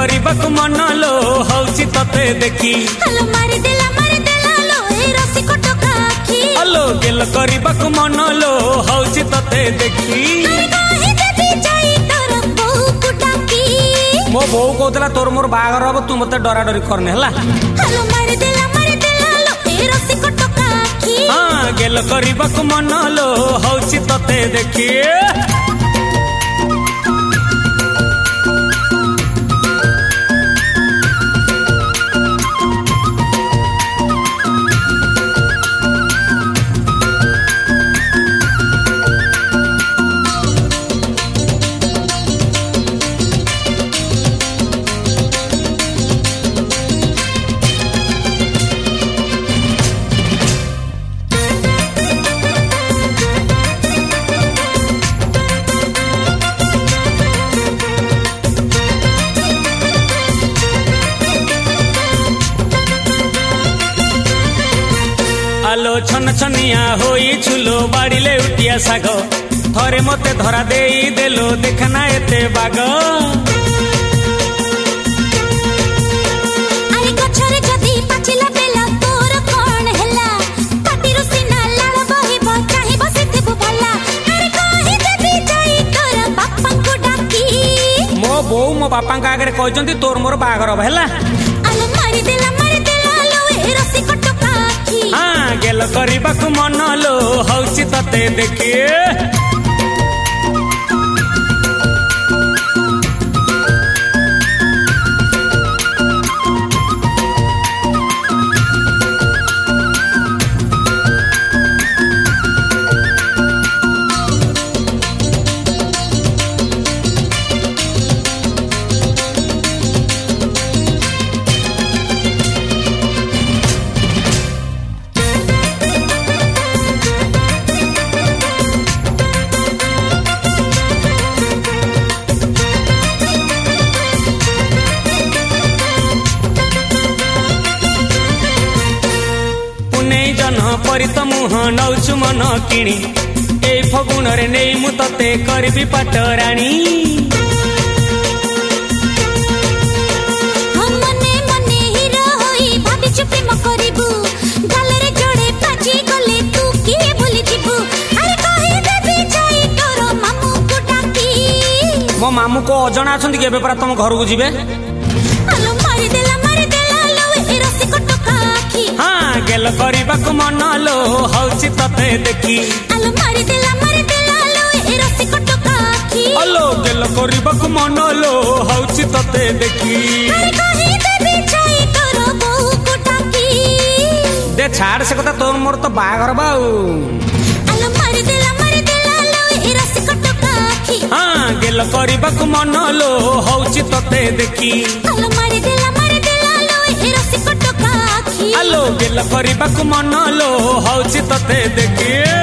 କରିବାକୁ ମନ लो ହଉଛି ତତେ ଦେଖି ହାଲୋ ମାରି ଦେଲା लो ଏ ରସିକ ଟୋକା ଆଖି ହାଲୋ ଗେଲ କରିବାକୁ ମନ लो ହଉଛି ତତେ ଦେଖି କାହିଁ ଦେବି ଯାଇ ତୋର ବୋଉକୁ ଡାକି ମୋ ବୋଉ କହୁଥିଲା ତୋର ମୋର ବାହାଘର ହବ ତୁ ମତେ ଡରା ଡରି କରନି ହେଲା ହାଲୋ ମାରି ଦେଲା लो ଏ ରସିକ ଟୋକା ଆଖି ହଁ ଗେଲ କରିବାକୁ ମନ लो ହଉଛି ତତେ ଦେଖି आलो छन छनिया होई छुलो बाड़ीले उठिया साग थरे मते धरा देई देलो देखना एते बाग अरे गछरे जदी पाचिला बेला तोर कोन हैला पाटिरो सिना लाल बहिबो चाहि बसिथिबु भला अरे कहि देबी जाई तोर बापा को डाकी मो बोऊ मो बापा का आगे कहचंती तोर मोर बागर हब हैला आलो मारी देला लो ए रसिक टोका आखी हां गेल କରିବାକୁ मन लो हौची तते देखि परी तो मुह नौचु मन किणी ए फगुण रे नहीं मु तते करबी पाटराणी हम मने मने ही रहोई भाभी चुपे म करबू गालरे जोड़े पाजी गले तू की भूली जीबू अरे कहि देबी जाई तोर मामू को डाकी मो मामू को अजणा अछंती के बेपरा तुम घर को जीवे आलो मारी देला लो ए रसिक टोका आखी हां गेल କରିବାକୁ मन लो हौची तते देखि आलो मारी देला लो ए रसिक टोका आखी आलो गेल କରିବାକୁ मन लो हौची तते देखि अरे कहि देबी जाई तोर बोऊ को डाकी दे छाड़ से कथा तोर मोर तो बागर बाऊ आलो मारी देला लो ए रसिक टोका आखी हां गेल କରିବାକୁ मन लो हौची तते देखि आलो मारी देला लो ए रसिक टोका आखी आलो गेल କରିବାକୁ मन लो हौची तते देखि